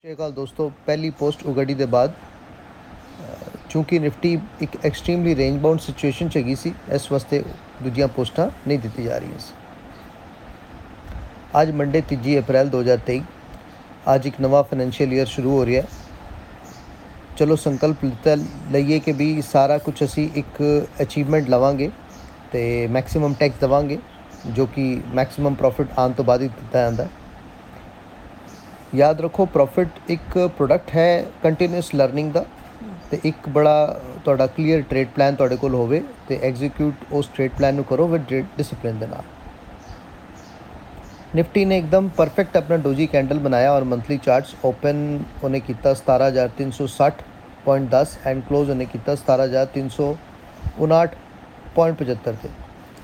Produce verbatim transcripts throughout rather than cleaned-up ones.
ਸਤਿ ਸ਼੍ਰੀ ਅਕਾਲ ਦੋਸਤੋ, ਪਹਿਲੀ ਪੋਸਟ ਉਗੜੀ ਦੇ ਬਾਅਦ ਚੂੰਕਿ ਨਿਫਟੀ ਇੱਕ ਐਕਸਟ੍ਰੀਮਲੀ ਰੇਂਜ ਬਾਉਂਡ ਸਿਚੁਏਸ਼ਨ 'ਚ ਹੈਗੀ ਸੀ, ਇਸ ਵਾਸਤੇ ਦੂਜੀਆਂ ਪੋਸਟਾਂ ਨਹੀਂ ਦਿੱਤੀ ਜਾ ਰਹੀਆਂ ਸੀ। ਅੱਜ ਮੰਡੇ ਤੀਜੀ ਅਪ੍ਰੈਲ ਦੋ ਹਜ਼ਾਰ ਤੇਈ, ਅੱਜ ਇੱਕ ਨਵਾਂ ਫਾਈਨੈਂਸ਼ੀਅਲ ਈਅਰ ਸ਼ੁਰੂ ਹੋ ਰਿਹਾ। ਚਲੋ ਸੰਕਲਪ ਲਿੱਤਾ ਲਈਏ ਕਿ ਵੀ ਸਾਰਾ ਕੁਝ ਅਸੀਂ ਇੱਕ ਅਚੀਵਮੈਂਟ ਲਵਾਂਗੇ ਅਤੇ ਮੈਕਸੀਮਮ ਟੈਕਸ ਦੇਵਾਂਗੇ, ਜੋ ਕਿ ਮੈਕਸੀਮਮ ਪ੍ਰੋਫਿਟ ਆਉਣ ਤੋਂ ਬਾਅਦ ਹੀ ਦਿੱਤਾ ਜਾਂਦਾ। ਯਾਦ ਰੱਖੋ, ਪ੍ਰੋਫਿਟ ਇੱਕ ਪ੍ਰੋਡਕਟ ਹੈ ਕੰਟੀਨਿਊਸ ਲਰਨਿੰਗ ਦਾ, ਅਤੇ ਇੱਕ ਬੜਾ ਤੁਹਾਡਾ ਕਲੀਅਰ ਟ੍ਰੇਡ ਪਲਾਨ ਤੁਹਾਡੇ ਕੋਲ ਹੋਵੇ ਅਤੇ ਐਗਜ਼ੀਕਿਊਟ ਉਸ ਟ੍ਰੇਡ ਪਲਾਨ ਨੂੰ ਕਰੋ ਵਿਦ ਡਿਸਿਪਲਿਨ ਦੇ ਨਾਲ। ਨਿਫਟੀ ਨੇ ਇੱਕਦਮ ਪਰਫੈਕਟ ਆਪਣਾ ਡੋਜੀ ਕੈਂਡਲ ਬਣਾਇਆ ਔਰ ਮੰਥਲੀ ਚਾਰਟਸ ਓਪਨ ਉਹਨੇ ਕੀਤਾ ਸਤਾਰਾਂ ਹਜ਼ਾਰ ਤਿੰਨ ਸੌ ਸੱਠ ਪੁਆਇੰਟ ਦਸ ਐਂਡ ਕਲੋਜ਼ ਉਹਨੇ ਕੀਤਾ ਸਤਾਰਾਂ ਹਜ਼ਾਰ ਤਿੰਨ ਸੌ ਉਨਾਹਠ ਪੁਆਇੰਟ ਪਝੱਤਰ 'ਤੇ।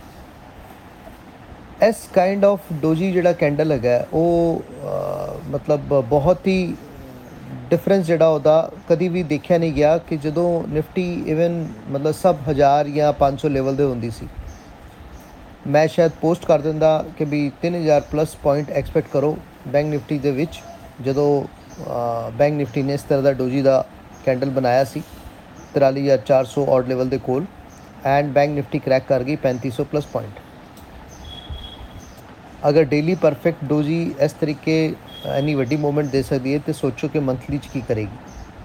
ਇਸ ਕਾਈਂਡ ਆਫ ਡੋਜੀ ਜਿਹੜਾ ਕੈਂਡਲ ਹੈਗਾ ਉਹ ਮਤਲਬ ਬਹੁਤ ਹੀ ਡਿਫਰੈਂਸ ਜਿਹੜਾ ਉਹਦਾ ਕਦੀ ਵੀ ਦੇਖਿਆ ਨਹੀਂ ਗਿਆ ਕਿ ਜਦੋਂ ਨਿਫਟੀ ਇਵਨ ਮਤਲਬ ਸਭ ਹਜ਼ਾਰ ਜਾਂ ਪੰਜ ਸੌ ਲੈਵਲ ਦੇ ਹੁੰਦੀ ਸੀ, ਮੈਂ ਸ਼ਾਇਦ ਪੋਸਟ ਕਰ ਦਿੰਦਾ ਕਿ ਵੀ ਤਿੰਨ ਹਜ਼ਾਰ ਪਲੱਸ ਪੁਆਇੰਟ ਐਕਸਪੈਕਟ ਕਰੋ ਬੈਂਕ ਨਿਫਟੀ ਦੇ ਵਿੱਚ, ਜਦੋਂ ਬੈਂਕ ਨਿਫਟੀ ਨੇ ਇਸ ਤਰ੍ਹਾਂ ਦਾ ਡੋਜੀ ਦਾ ਕੈਂਡਲ ਬਣਾਇਆ ਸੀ ਤਿਰਾਲੀ ਹਜ਼ਾਰ ਚਾਰ ਸੌ ਔਡ ਲੈਵਲ ਦੇ ਕੋਲ, ਐਂਡ ਬੈਂਕ ਨਿਫਟੀ ਕਰੈਕ ਕਰ ਗਈ ਪੈਂਤੀ ਸੌ ਪਲੱਸ ਪੁਆਇੰਟ। ਅਗਰ ਡੇਲੀ ਪਰਫੈਕਟ ਡੋਜੀ ਇਸ ਤਰੀਕੇ ਇੰਨੀ ਵੱਡੀ ਮੂਵਮੈਂਟ ਦੇ ਸਕਦੀ ਹੈ, ਤਾਂ ਸੋਚੋ ਕਿ ਮੰਥਲੀ 'ਚ ਕੀ ਕਰੇਗੀ।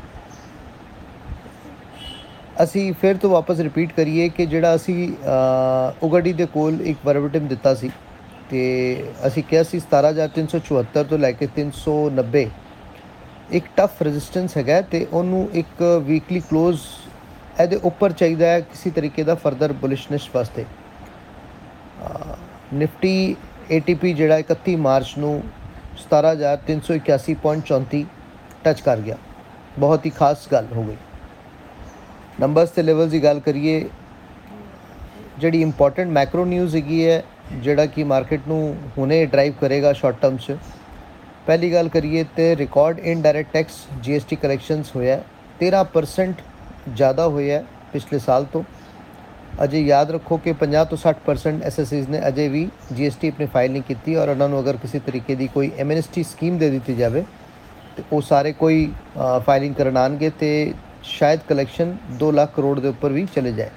ਅਸੀਂ ਫਿਰ ਤੋਂ ਵਾਪਸ ਰਿਪੀਟ ਕਰੀਏ ਕਿ ਜਿਹੜਾ ਅਸੀਂ ਉਗੜੀ ਦੇ ਕੋਲ ਇੱਕ ਵਰਬਟਮ ਦਿੱਤਾ ਸੀ ਅਤੇ ਅਸੀਂ ਕਿਹਾ ਸੀ ਸਤਾਰਾਂ ਹਜ਼ਾਰ ਤਿੰਨ ਸੌ ਚੁਹੱਤਰ ਤੋਂ ਲੈ ਕੇ ਤਿੰਨ ਸੌ ਨੱਬੇ ਇੱਕ ਟਫ ਰੈਜ਼ਿਸਟੈਂਸ ਹੈਗਾ, ਅਤੇ ਉਹਨੂੰ ਇੱਕ ਵੀਕਲੀ ਕਲੋਜ਼ ਇਹਦੇ ਉੱਪਰ ਚਾਹੀਦਾ ਹੈ ਕਿਸੇ ਤਰੀਕੇ ਦਾ ਫਰਦਰ ਬੁਲਿਸ਼ਨੈਸ ਵਾਸਤੇ। ਨਿਫਟੀ ਏ ਟੀ ਪੀ ਜਿਹੜਾ ਇਕੱਤੀ ਮਾਰਚ ਨੂੰ ਸਤਾਰਾਂ ਹਜ਼ਾਰ ਤਿੰਨ ਸੌ ਇਕਿਆਸੀ ਪੁਆਇੰਟ ਚੌਂਤੀ ਟੱਚ ਕਰ ਗਿਆ, ਬਹੁਤ ਹੀ ਖਾਸ ਗੱਲ ਹੋ ਗਈ। ਨੰਬਰਸ ਅਤੇ ਲੈਵਲਸ ਦੀ ਗੱਲ ਕਰੀਏ, ਜਿਹੜੀ ਇੰਪੋਰਟੈਂਟ ਮੈਕਰੋ ਨਿਊਜ਼ ਹੈਗੀ ਹੈ ਜਿਹੜਾ ਕਿ ਮਾਰਕੀਟ ਨੂੰ ਹੁਣੇ ਡਰਾਈਵ ਕਰੇਗਾ ਸ਼ਾਰਟ ਟਰਮ 'ਚ। ਪਹਿਲੀ ਗੱਲ ਕਰੀਏ ਤਾਂ record indirect tax G S T collections ਹੋਇਆ ਤੇਰ੍ਹਾਂ ਪਰਸੈਂਟ ਜ਼ਿਆਦਾ ਹੋਇਆ ਪਿਛਲੇ ਸਾਲ ਤੋਂ। ਅਜੇ ਯਾਦ ਰੱਖੋ ਕਿ ਪੰਜਾਹ ਤੋਂ ਸੱਠ ਪਰਸੈਂਟ ਐਸ ਐਸ ਈਜ਼ ਨੇ ਅਜੇ ਵੀ ਜੀ ਐਸ ਟੀ ਆਪਣੀ ਫਾਈਲ ਨਹੀਂ ਕੀਤੀ, ਔਰ ਉਹਨਾਂ ਨੂੰ ਅਗਰ ਕਿਸੇ ਤਰੀਕੇ ਦੀ ਕੋਈ ਐਮਨੈਸਟੀ ਸਕੀਮ ਦੇ ਦਿੱਤੀ ਜਾਵੇ ਤਾਂ ਉਹ ਸਾਰੇ ਕੋਈ ਫਾਈਲਿੰਗ ਕਰਨ ਆਉਣਗੇ ਅਤੇ ਸ਼ਾਇਦ ਕਲੈਕਸ਼ਨ ਦੋ ਲੱਖ ਕਰੋੜ ਦੇ ਉੱਪਰ ਵੀ ਚਲੇ ਜਾਏ।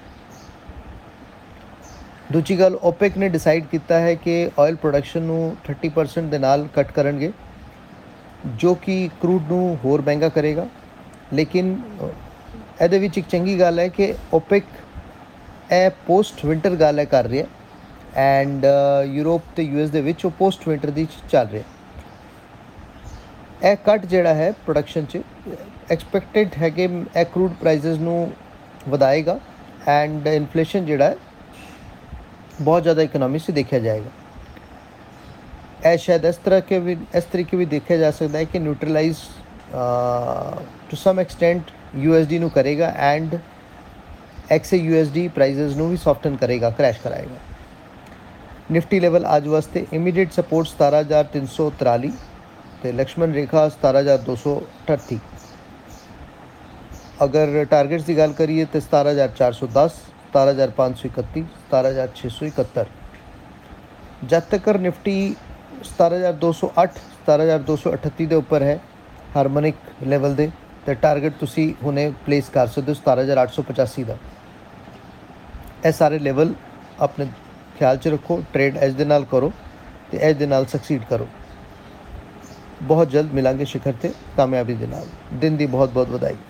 ਦੂਜੀ ਗੱਲ, ਓਪੈਕ ਨੇ ਡਿਸਾਈਡ ਕੀਤਾ ਹੈ ਕਿ ਆਇਲ ਪ੍ਰੋਡਕਸ਼ਨ ਨੂੰ ਥਰਟੀ ਪਰਸੈਂਟ ਦੇ ਨਾਲ ਕੱਟ ਕਰਨਗੇ, ਜੋ ਕਿ ਕਰੂਡ ਨੂੰ ਹੋਰ ਮਹਿੰਗਾ ਕਰੇਗਾ। ਲੇਕਿਨ ਇਹਦੇ ਵਿੱਚ ਇੱਕ ਚੰਗੀ ਗੱਲ ਹੈ ਕਿ ਓਪੈਕ ਇਹ ਪੋਸਟ ਵਿੰਟਰ ਗੱਲ ਹੈ ਕਰ ਰਿਹਾ, ਐਂਡ ਯੂਰਪ ਅਤੇ ਯੂ ਐਸ ਦੇ ਵਿੱਚ ਉਹ ਪੋਸਟ ਵਿੰਟਰ ਦੀ ਚੱਲ ਰਿਹਾ। ਇਹ ਕੱਟ ਜਿਹੜਾ ਹੈ ਪ੍ਰੋਡਕਸ਼ਨ 'ਚ ਐਕਸਪੈਕਟਡ ਹੈ ਕਿ ਇਹ ਕਰੂਡ ਪ੍ਰਾਈਸਿਸ ਨੂੰ ਵਧਾਏਗਾ, ਐਂਡ ਇਨਫਲੇਸ਼ਨ ਜਿਹੜਾ ਹੈ ਬਹੁਤ ਜ਼ਿਆਦਾ ਇਕਨੋਮੀ 'ਚ ਦੇਖਿਆ ਜਾਏਗਾ। ਇਹ ਸ਼ਾਇਦ ਇਸ ਤਰ੍ਹਾਂ ਕੇ ਵੀ ਇਸ ਤਰੀਕੇ ਵੀ ਦੇਖਿਆ ਜਾ ਸਕਦਾ ਹੈ ਕਿ neutralise to some extent U S D ਨੂੰ ਕਰੇਗਾ, and X U S D prices ਨੂੰ ਵੀ ਸੌਫਟਨ ਕਰੇਗਾ, ਕਰੈਸ਼ ਕਰਾਏਗਾ। ਨਿਫਟੀ ਲੈਵਲ ਅੱਜ ਵਾਸਤੇ ਇਮੀਡੀਏਟ ਸਪੋਰਟ ਸਤਾਰਾਂ ਹਜ਼ਾਰ ਤਿੰਨ ਸੌ ਤਰਾਲੀ ਅਤੇ ਲਕਸ਼ਮਣ ਰੇਖਾ ਸਤਾਰਾਂ ਹਜ਼ਾਰ ਦੋ ਸੌ ਅਠੱਤੀ। ਅਗਰ ਟਾਰਗੇਟਸ ਦੀ ਗੱਲ ਕਰੀਏ ਤਾਂ ਸਤਾਰਾਂ ਹਜ਼ਾਰ ਚਾਰ ਸੌ ਦਸ, ਸਤਾਰਾਂ ਹਜ਼ਾਰ ਪੰਜ ਸੌ ਇਕੱਤੀ, ਸਤਾਰਾਂ ਹਜ਼ਾਰ ਛੇ ਸੌ ਇਕਹੱਤਰ। ਜਦ ਤੱਕ ਨਿਫਟੀ ਸਤਾਰਾਂ ਹਜ਼ਾਰ ਦੋ ਸੌ ਅੱਠ, ਸਤਾਰਾਂ ਹਜ਼ਾਰ ਦੋ ਸੌ ਅਠੱਤੀ ਦੇ ਉੱਪਰ ਹੈ ਹਾਰਮੋਨਿਕ ਲੈਵਲ ਦੇ, ਅਤੇ ਟਾਰਗੇਟ ਤੁਸੀਂ ਹੁਣੇ ਪਲੇਸ ਕਰ ਸਕਦੇ ਹੋ ਸਤਾਰਾਂ ਹਜ਼ਾਰ ਅੱਠ ਸੌ ਪਚਾਸੀ ਦਾ। ਇਹ ਸਾਰੇ ਲੈਵਲ ਆਪਣੇ ਖਿਆਲ 'ਚ ਰੱਖੋ, ਟ੍ਰੇਡ ਇਸ ਦੇ ਨਾਲ ਕਰੋ ਅਤੇ ਇਸ ਦੇ ਨਾਲ ਸਕਸੀਡ ਕਰੋ। ਬਹੁਤ ਜਲਦ ਮਿਲਾਂਗੇ ਸ਼ਿਖਰ 'ਤੇ ਕਾਮਯਾਬੀ ਦੇ ਨਾਲ। ਦਿਨ ਦੀ ਬਹੁਤ ਬਹੁਤ ਵਧਾਈ।